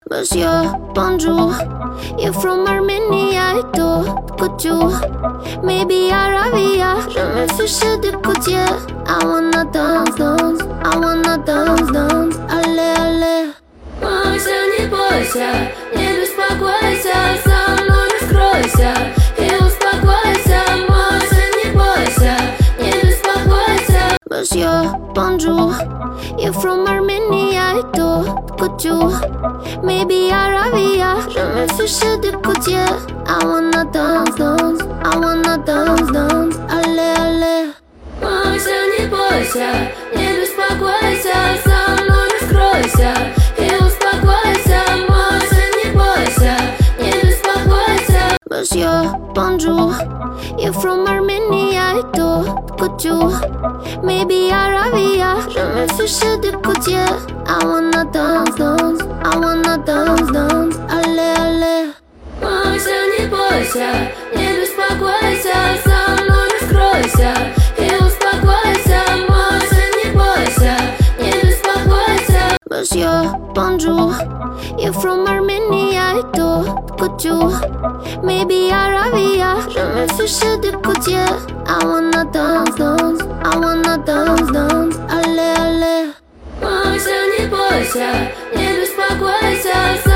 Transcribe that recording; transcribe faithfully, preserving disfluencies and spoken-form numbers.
Monsieur, bonjour. You're from Armenia et tout, couture. Maybe Arabia. Je me fiche de côté. I wanna dance, dance. I wanna dance, dance. Allez, allez. Бойся, не бойся, не беспокойся, со мной раскройся и успокойся. Бойся, не бойся, не беспокойся. Monsieur, bonjour. You're from Armenia et tout, couture. Maybe Arabia. Je me fiche de côté. I wanna dance, dance. I wanna dance, dance. Allez, allez. Бойся, не бойся, не беспокойся, со мной раскройся и успокойся. Бойся, не бойся, не беспокойся. Monsieur, bonjour. You're from Armenia et tout, couture. Maybe Arabia. Je me fiche de côté. I wanna dance, dance. I wanna dance, dance. Allez, allez. Бойся, не бойся, не беспокойся, со мной раскройся и успокойся. Бойся, не бойся, не беспокойся. Monsieur, bonjour. You're from Armenia et tout, couture. Maybe Arabia. Je me fiche de côté. I wanna dance, dance. I wanna dance, dance. Allez, allez. Бойся, не бойся, не беспокойся.